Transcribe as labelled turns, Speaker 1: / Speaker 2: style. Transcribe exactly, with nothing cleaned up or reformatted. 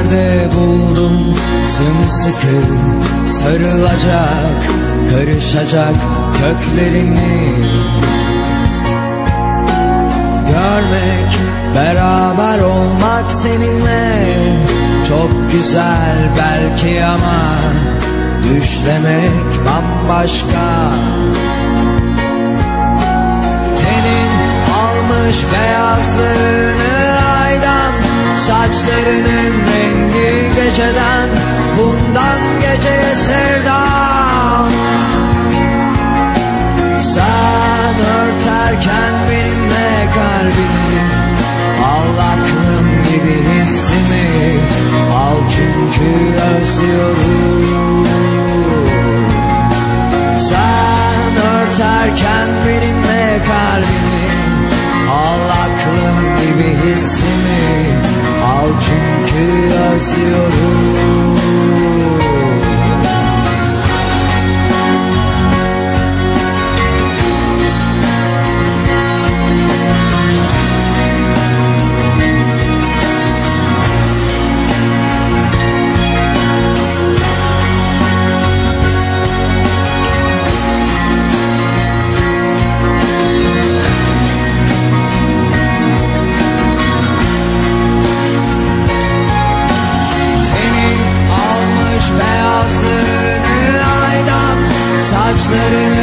Speaker 1: nerede buldum sımsıkı sarılacak, karışacak köklerini. Görmek, beraber olmak seninle çok güzel belki ama düşlemek bambaşka. Tenin almış beyazlığını aydan, saçlarının rengi geceden, bundan geceye sevdam. Sen örterken benimle kalbini, al aklım gibi hissimi, al çünkü özlüyorum. Sen örterken benimle kalbini, al aklım gibi hissimi, al çünkü özlüyorum. Beyazlığını aydan, saçlarını